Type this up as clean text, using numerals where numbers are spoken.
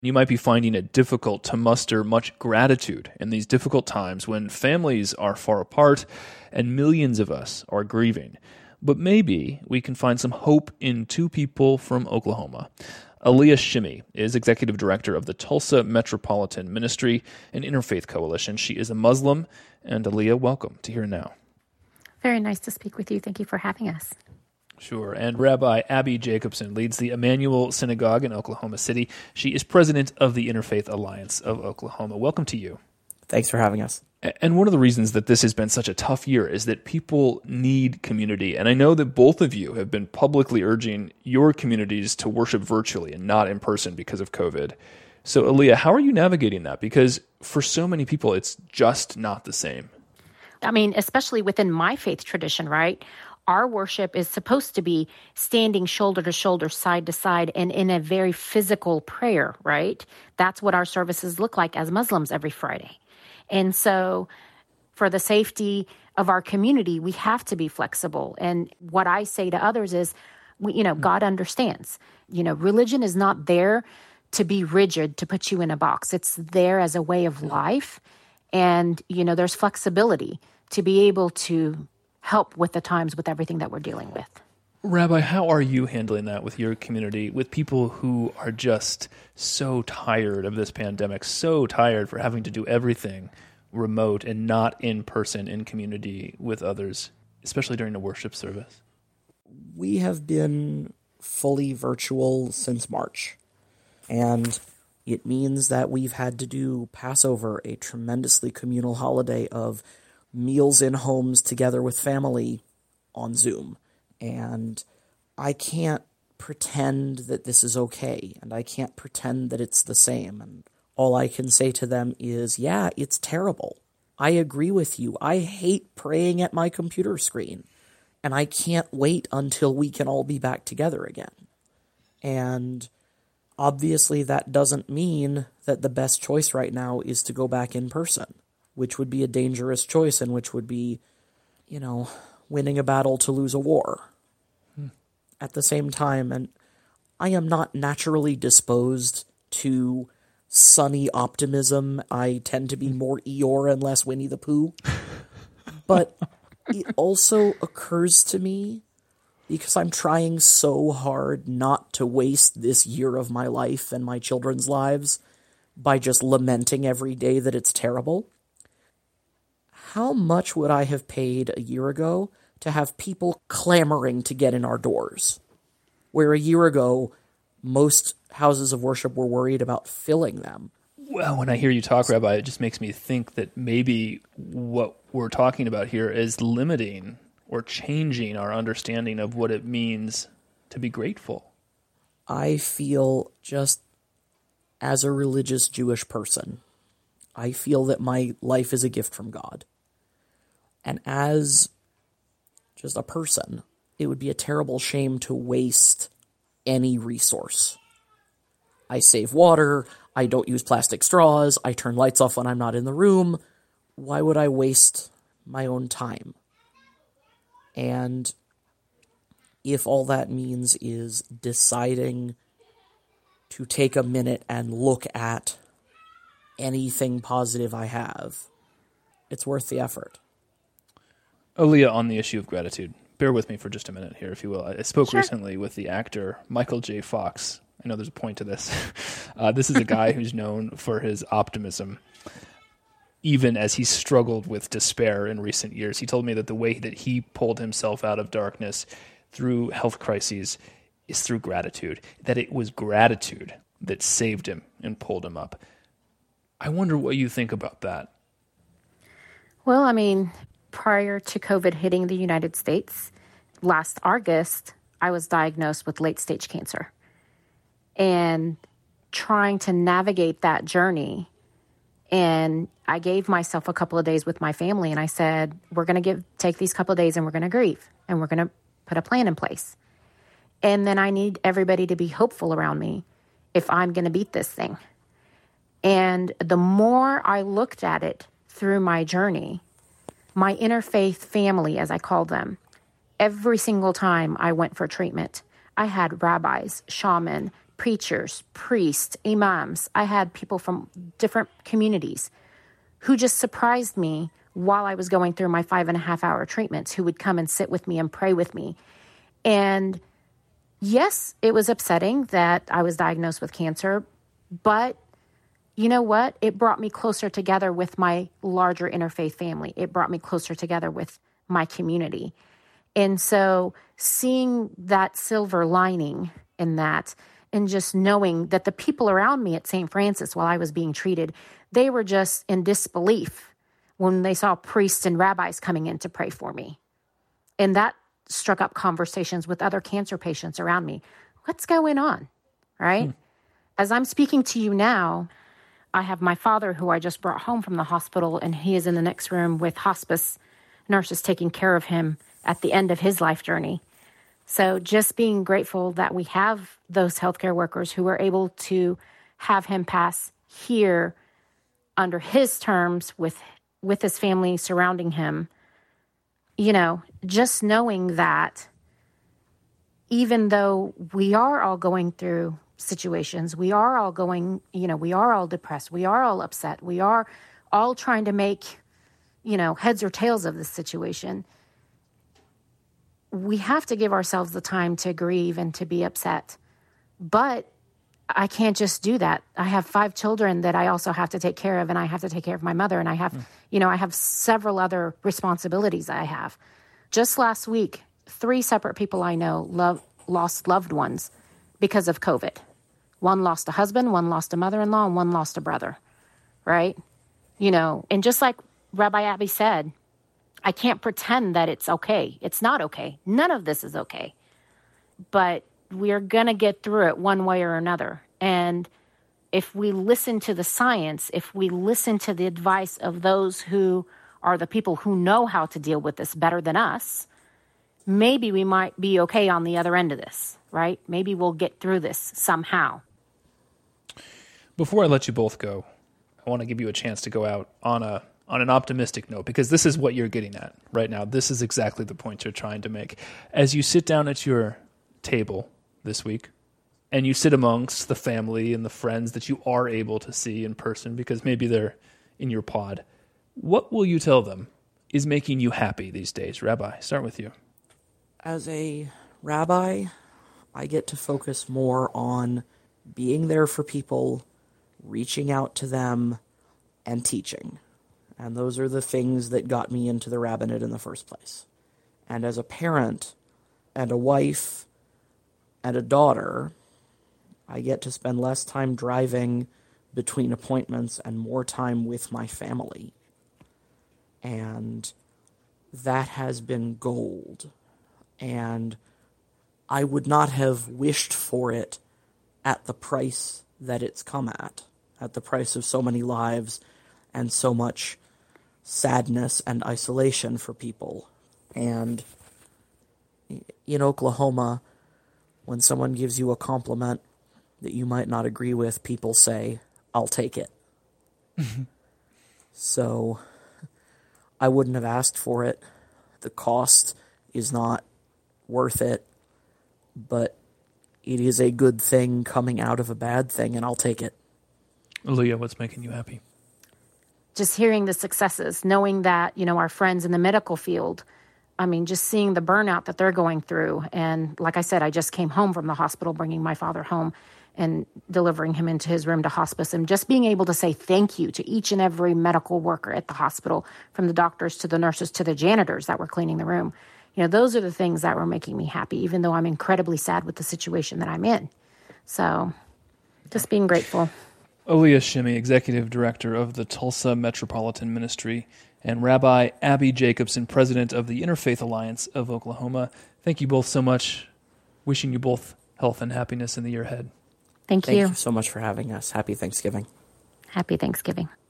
You might be finding it difficult to muster much gratitude in these difficult times when families are far apart and millions of us are grieving. But maybe we can find some hope in two people from Oklahoma. Aliyah Shimmy is executive director of the Tulsa Metropolitan Ministry and Interfaith Coalition. She is a Muslim. And Aliyah, welcome to Here Now. Very nice to speak with you. Thank you for having us. Sure. And Rabbi Abby Jacobson leads the Emmanuel Synagogue in Oklahoma City. She is president of the Interfaith Alliance of Oklahoma. Welcome to you. Thanks for having us. And one of the reasons that this has been such a tough year is that people need community. And I know that both of you have been publicly urging your communities to worship virtually and not in person because of COVID. So, Aliyah, how are you navigating that? Because for so many people, it's just not the same. I mean, especially within my faith tradition, right? Our worship is supposed to be standing shoulder to shoulder, side to side, and in a very physical prayer, right? That's what our services look like as Muslims every Friday. And so for the safety of our community, we have to be flexible. And what I say to others is, God understands. Religion is not there to be rigid, to put you in a box. It's there as a way of life. And, there's flexibility to be able to help with the times, with everything that we're dealing with. Rabbi, how are you handling that with your community, with people who are just so tired of this pandemic, so tired for having to do everything remote and not in person in community with others, especially during a worship service? We have been fully virtual since March, and it means that we've had to do Passover, a tremendously communal holiday of meals in homes together with family on Zoom. And I can't pretend that this is okay, and I can't pretend that it's the same. And all I can say to them is, yeah, it's terrible. I agree with you. I hate praying at my computer screen, and I can't wait until we can all be back together again. And obviously that doesn't mean that the best choice right now is to go back in person, which would be a dangerous choice and which would be, winning a battle to lose a war. At the same time, and I am not naturally disposed to sunny optimism. I tend to be more Eeyore and less Winnie the Pooh. But it also occurs to me, because I'm trying so hard not to waste this year of my life and my children's lives by just lamenting every day that it's terrible. How much would I have paid a year ago to have people clamoring to get in our doors, where a year ago, most houses of worship were worried about filling them? Well, when I hear you talk, Rabbi, it just makes me think that maybe what we're talking about here is limiting or changing our understanding of what it means to be grateful. I feel, just as a religious Jewish person, I feel that my life is a gift from God. And as just a person, it would be a terrible shame to waste any resource. I save water, I don't use plastic straws, I turn lights off when I'm not in the room. Why would I waste my own time? And if all that means is deciding to take a minute and look at anything positive I have, it's worth the effort. Aliyah, on the issue of gratitude, bear with me for just a minute here, if you will. I spoke recently with the actor Michael J. Fox. I know there's a point to this. This is a guy who's known for his optimism, even as he struggled with despair in recent years. He told me that the way that he pulled himself out of darkness through health crises is through gratitude, that it was gratitude that saved him and pulled him up. I wonder what you think about that. Well, I mean, prior to COVID hitting the United States, last August, I was diagnosed with late-stage cancer. And trying to navigate that journey, and I gave myself a couple of days with my family, and I said, we're going to take these couple of days and we're going to grieve, and we're going to put a plan in place. And then I need everybody to be hopeful around me if I'm going to beat this thing. And the more I looked at it through my journey, my interfaith family, as I call them, every single time I went for treatment, I had rabbis, shaman, preachers, priests, imams. I had people from different communities who just surprised me while I was going through my 5.5-hour treatments, who would come and sit with me and pray with me. And yes, it was upsetting that I was diagnosed with cancer, but you know what? It brought me closer together with my larger interfaith family. It brought me closer together with my community. And so seeing that silver lining in that, and just knowing that the people around me at St. Francis while I was being treated, they were just in disbelief when they saw priests and rabbis coming in to pray for me. And that struck up conversations with other cancer patients around me. What's going on, right? As I'm speaking to you now, I have my father, who I just brought home from the hospital, and he is in the next room with hospice nurses taking care of him at the end of his life journey. So just being grateful that we have those healthcare workers who were able to have him pass here under his terms with his family surrounding him. You know, just knowing that even though we are all going through situations, we are all going, we are all depressed, we are all upset, we are all trying to make, heads or tails of this situation. We have to give ourselves the time to grieve and to be upset. But I can't just do that. I have 5 children that I also have to take care of, and I have to take care of my mother, and I have, I have several other responsibilities I have. Just last week, 3 separate people I know lost loved ones because of COVID. One lost a husband, one lost a mother-in-law, and one lost a brother, right? And just like Rabbi Abby said, I can't pretend that it's okay. It's not okay. None of this is okay. But we're going to get through it one way or another. And if we listen to the science, if we listen to the advice of those who are the people who know how to deal with this better than us, maybe we might be okay on the other end of this, right? Maybe we'll get through this somehow. Before I let you both go, I want to give you a chance to go out on an optimistic note, because this is what you're getting at right now. This is exactly the point you're trying to make. As you sit down at your table this week, and you sit amongst the family and the friends that you are able to see in person, because maybe they're in your pod, what will you tell them is making you happy these days? Rabbi, start with you. As a rabbi, I get to focus more on being there for people, reaching out to them, and teaching. And those are the things that got me into the rabbinate in the first place. And as a parent and a wife and a daughter, I get to spend less time driving between appointments and more time with my family. And that has been gold. And I would not have wished for it at the price that it's come at the price of so many lives and so much sadness and isolation for people. And in Oklahoma, when someone gives you a compliment that you might not agree with, people say, "I'll take it." So I wouldn't have asked for it. The cost is not worth it, but it is a good thing coming out of a bad thing, and I'll take it. Leah, what's making you happy? Just hearing the successes, knowing that, our friends in the medical field, just seeing the burnout that they're going through. And like I said, I just came home from the hospital, bringing my father home and delivering him into his room to hospice, and just being able to say thank you to each and every medical worker at the hospital, from the doctors to the nurses to the janitors that were cleaning the room. Those are the things that were making me happy, even though I'm incredibly sad with the situation that I'm in. So just being grateful. Aliyah Shimmy, Executive Director of the Tulsa Metropolitan Ministry, and Rabbi Abby Jacobson, President of the Interfaith Alliance of Oklahoma. Thank you both so much. Wishing you both health and happiness in the year ahead. Thank you. Thank you so much for having us. Happy Thanksgiving. Happy Thanksgiving.